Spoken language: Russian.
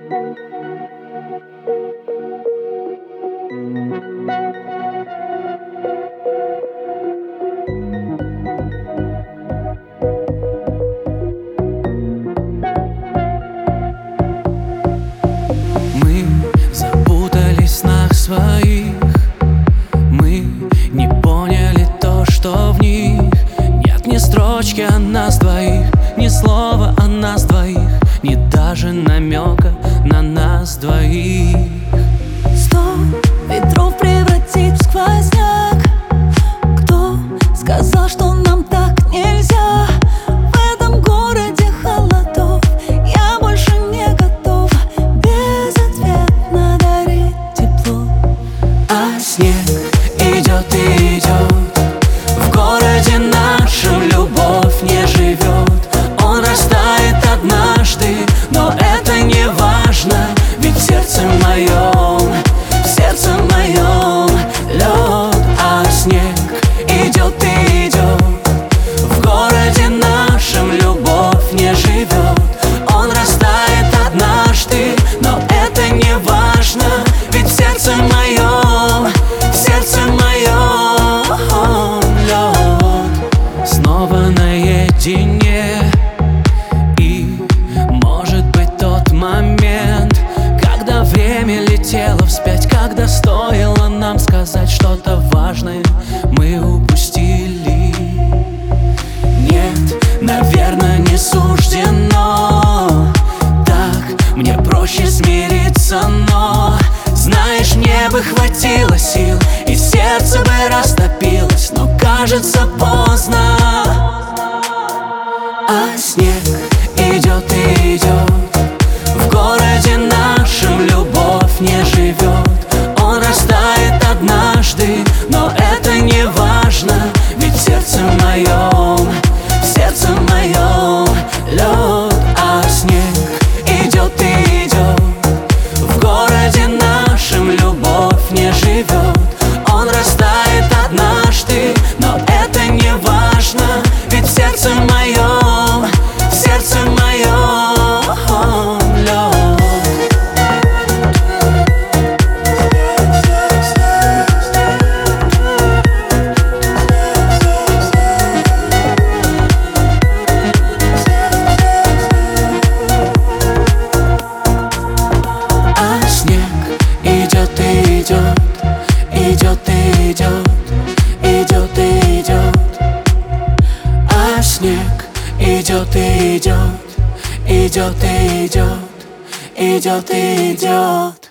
Мы запутались в снах своих, мы не поняли то, что в них нет ни строчки о нас двоих, ни слова о нас двоих, ни даже намека на нас двоих. 100 ветров превратить в сквозняк. Кто сказал, что нам так нельзя? В этом городе холодов я больше не готов безответно дарить тепло. А снег идет и идет, в городе нашем любовь не живет. Он растает однажды, но это не важно, ведь в сердце моем лед. А снег идет и идет, в городе нашем любовь не живет. Он растает однажды, но это не важно, ведь в сердце моем лед. Снова наедине, и может быть тот момент, когда время летело вспять, когда стоило нам сказать что-то важное, мы упустили. Нет, наверное, не суждено так, мне проще смириться, но знаешь, мне бы хватило сил, и сердце бы растопилось, но кажется поздно. А снег идет и идет, в городе нашем любовь не живет. Он растает однажды, но это не важно, ведь в сердце моем лед. А снег идет и идет, в городе нашем любовь не живет. Он растает однажды, но это не важно, ведь в сердце моем лед. А снег идет и идет, идет и идет, идет и идет. А снег идет и идет, идет и идет, идет и идет.